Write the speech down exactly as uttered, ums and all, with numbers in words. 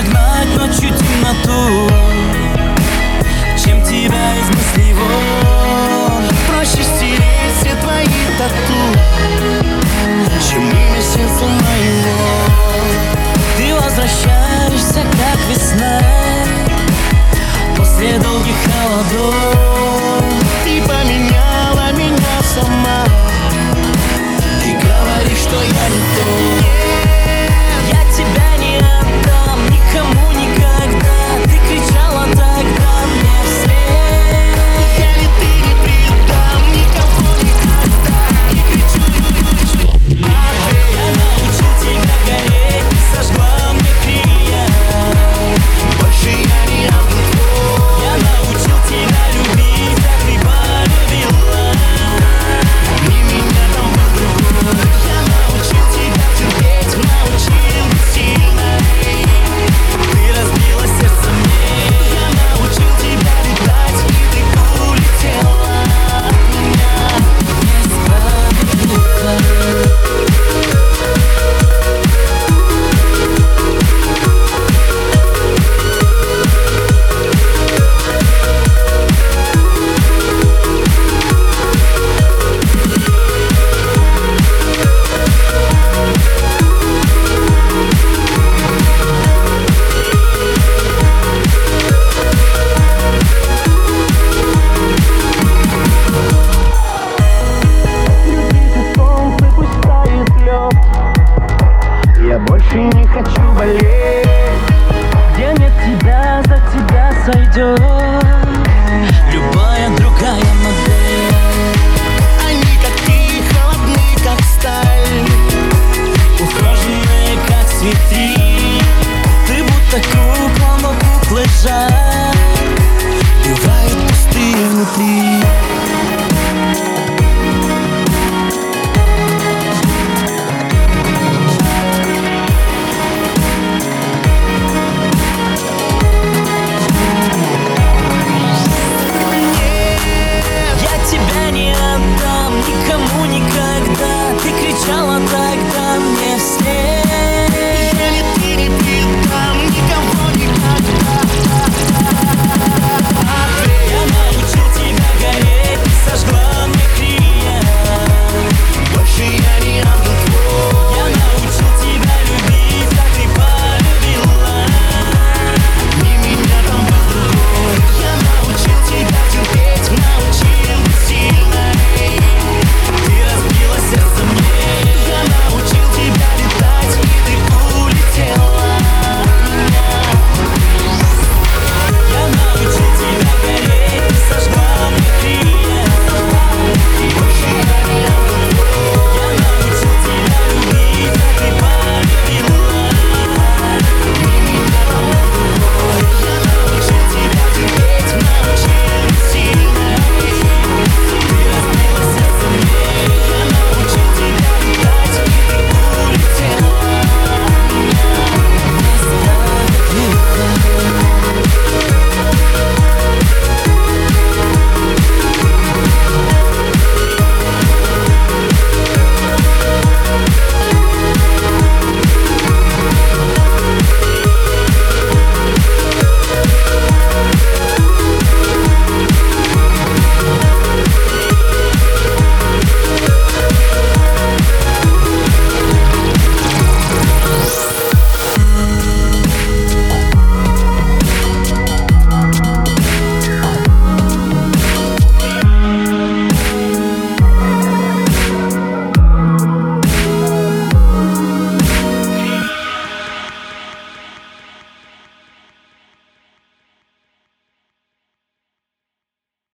прогнать ночью темноту, чем тебя из мыслей вон. Проще стереть все твои тату, чем имя сердца моего. Ты возвращаешься, как весна, после долгих холодов. Ты поменяла меня сама, ты говоришь, что я не то. Я тебя не отдам никому никогда. Ты кричала тогда мне вслед. Я ли ты не предам никого никогда. Не кричу, не кричу. А я научил тебя гореть, ты сожгла мне крылья. Больше я не ангел твой. Я научил тебя любить, как ты полюбила. И меня там был другой. Я научил тебя терпеть, научил быть сильной. Ты разбила сердце мне. Я научил тебя летать, и ты улетела от меня. Я больше не хочу болеть. Где нет тебя, за тебя сойдет любая другая модель. Они как ты, холодны, как сталь, ухоженные, как цветы. Ты будто кукла, но куклы жаль, бывают пустые внутри.